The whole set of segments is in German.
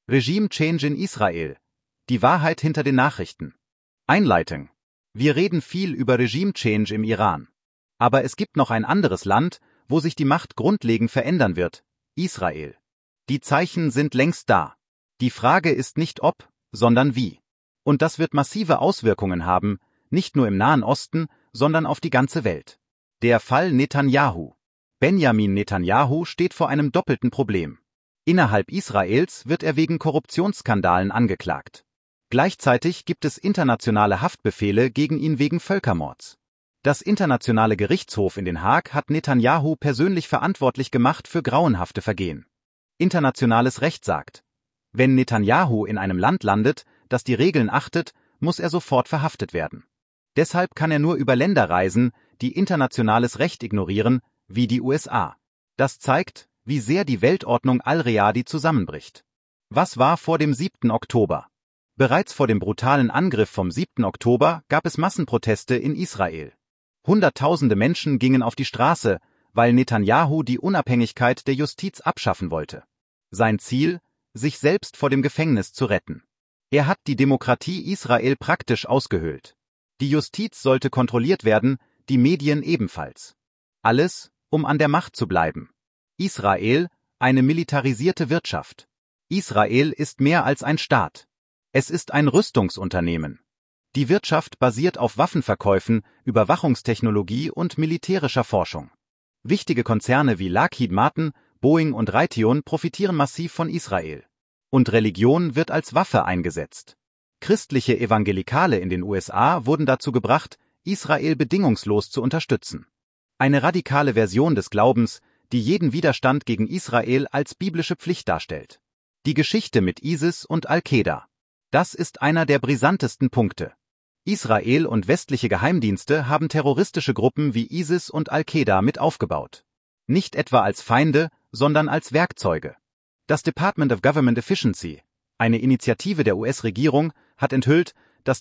Regime Change in Israel. Die Wahrheit hinter den Nachrichten. Einleitung. Wir reden viel über Regime Change im Iran. Aber es gibt noch ein anderes Land, wo sich die Macht grundlegend verändern wird: Israel. Die Zeichen sind längst da. Die Frage ist nicht ob, sondern wie. Und das wird massive Auswirkungen haben, nicht nur im Nahen Osten, sondern auf die ganze Welt. Der Fall Netanyahu. Benjamin Netanyahu steht vor einem doppelten Problem. Innerhalb Israels wird er wegen Korruptionsskandalen angeklagt. Gleichzeitig gibt es internationale Haftbefehle gegen ihn wegen Völkermords. Das Internationale Gerichtshof in Den Haag hat Netanyahu persönlich verantwortlich gemacht für grauenhafte Vergehen. Internationales Recht sagt: Wenn Netanyahu in einem Land landet, das die Regeln achtet, muss er sofort verhaftet werden. Deshalb kann er nur über Länder reisen, die internationales Recht ignorieren, wie die USA. Das zeigt, wie sehr die Weltordnung al-Riyadi zusammenbricht. Was war vor dem 7. Oktober? Bereits vor dem brutalen Angriff vom 7. Oktober gab es Massenproteste in Israel. Hunderttausende Menschen gingen auf die Straße, weil Netanyahu die Unabhängigkeit der Justiz abschaffen wollte. Sein Ziel: sich selbst vor dem Gefängnis zu retten. Er hat die Demokratie Israel praktisch ausgehöhlt. Die Justiz sollte kontrolliert werden, die Medien ebenfalls. Alles, um an der Macht zu bleiben. Israel, eine militarisierte Wirtschaft. Israel ist mehr als ein Staat. Es ist ein Rüstungsunternehmen. Die Wirtschaft basiert auf Waffenverkäufen, Überwachungstechnologie und militärischer Forschung. Wichtige Konzerne wie Lockheed Martin, Boeing und Raytheon profitieren massiv von Israel. Und Religion wird als Waffe eingesetzt. Christliche Evangelikale in den USA wurden dazu gebracht, Israel bedingungslos zu unterstützen. Eine radikale Version des Glaubens, die jeden Widerstand gegen Israel als biblische Pflicht darstellt. Die Geschichte mit ISIS und Al-Qaida. Das ist einer der brisantesten Punkte. Israel und westliche Geheimdienste haben terroristische Gruppen wie ISIS und Al-Qaida mit aufgebaut. Nicht etwa als Feinde, sondern als Werkzeuge. Das Department of Government Efficiency, eine Initiative der US-Regierung, hat enthüllt, dass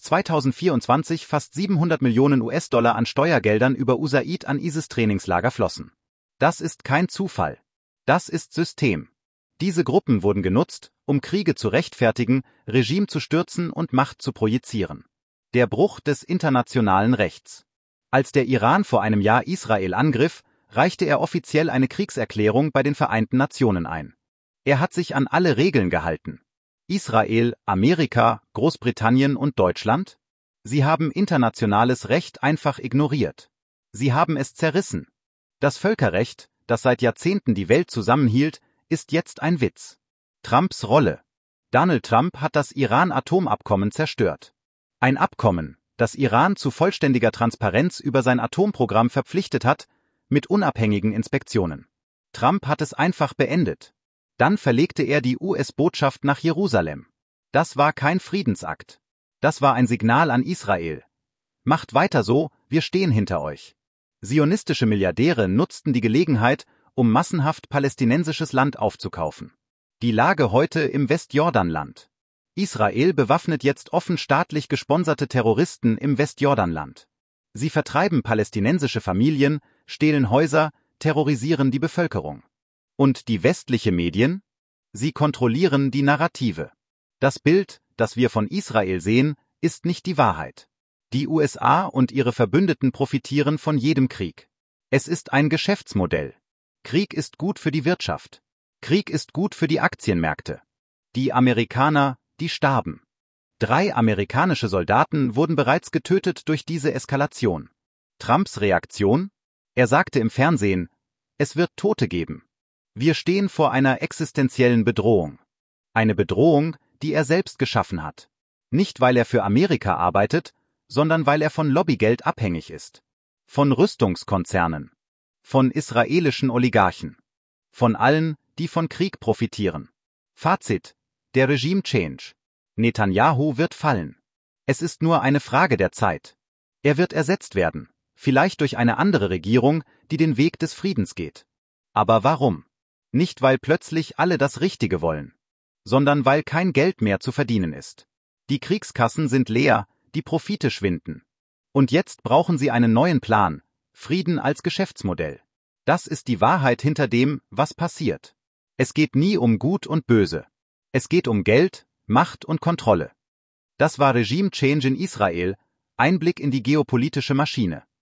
2024 fast 700 Millionen US-Dollar an Steuergeldern über USAID an ISIS-Trainingslager flossen. Das ist kein Zufall. Das ist System. Diese Gruppen wurden genutzt, um Kriege zu rechtfertigen, Regime zu stürzen und Macht zu projizieren. Der Bruch des internationalen Rechts. Als der Iran vor einem Jahr Israel angriff, reichte er offiziell eine Kriegserklärung bei den Vereinten Nationen ein. Er hat sich an alle Regeln gehalten. Israel, Amerika, Großbritannien und Deutschland? Sie haben internationales Recht einfach ignoriert. Sie haben es zerrissen. Das Völkerrecht, das seit Jahrzehnten die Welt zusammenhielt, ist jetzt ein Witz. Trumps Rolle. Donald Trump hat das Iran-Atomabkommen zerstört. Ein Abkommen, das Iran zu vollständiger Transparenz über sein Atomprogramm verpflichtet hat, mit unabhängigen Inspektionen. Trump hat es einfach beendet. Dann verlegte er die US-Botschaft nach Jerusalem. Das war kein Friedensakt. Das war ein Signal an Israel. Macht weiter so, wir stehen hinter euch. Zionistische Milliardäre nutzten die Gelegenheit, um massenhaft palästinensisches Land aufzukaufen. Die Lage heute im Westjordanland. Israel bewaffnet jetzt offen staatlich gesponserte Terroristen im Westjordanland. Sie vertreiben palästinensische Familien, stehlen Häuser, terrorisieren die Bevölkerung. Und die westliche Medien? Sie kontrollieren die Narrative. Das Bild, das wir von Israel sehen, ist nicht die Wahrheit. Die USA und ihre Verbündeten profitieren von jedem Krieg. Es ist ein Geschäftsmodell. Krieg ist gut für die Wirtschaft. Krieg ist gut für die Aktienmärkte. Die Amerikaner, die starben. 3 amerikanische Soldaten wurden bereits getötet durch diese Eskalation. Trumps Reaktion? Er sagte im Fernsehen: Es wird Tote geben. Wir stehen vor einer existenziellen Bedrohung. Eine Bedrohung, die er selbst geschaffen hat. Nicht, weil er für Amerika arbeitet, sondern weil er von Lobbygeld abhängig ist. Von Rüstungskonzernen. Von israelischen Oligarchen. Von allen, die von Krieg profitieren. Fazit: Der Regime Change. Netanyahu wird fallen. Es ist nur eine Frage der Zeit. Er wird ersetzt werden, vielleicht durch eine andere Regierung, die den Weg des Friedens geht. Aber warum? Nicht, weil plötzlich alle das Richtige wollen, sondern weil kein Geld mehr zu verdienen ist. Die Kriegskassen sind leer, die Profite schwinden. Und jetzt brauchen sie einen neuen Plan, Frieden als Geschäftsmodell. Das ist die Wahrheit hinter dem, was passiert. Es geht nie um Gut und Böse. Es geht um Geld, Macht und Kontrolle. Das war Regime Change in Israel, Einblick in die geopolitische Maschine.